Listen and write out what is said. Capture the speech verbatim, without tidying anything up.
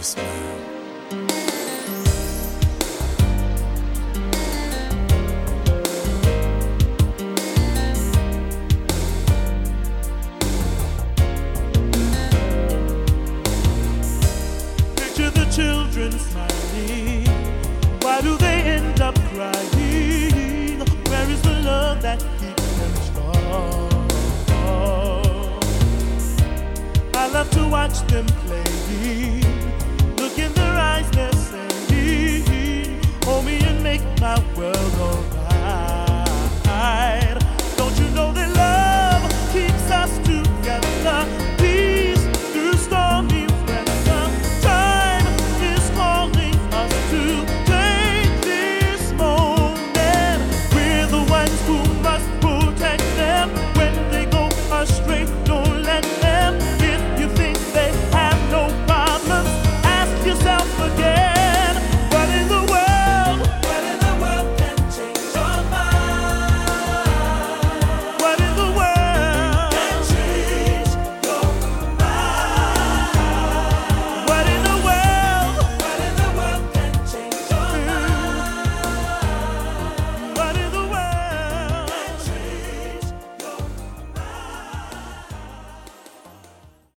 smile. Picture the children smiling. Why do they end up crying? Where is the love that keeps them strong? I love to watch them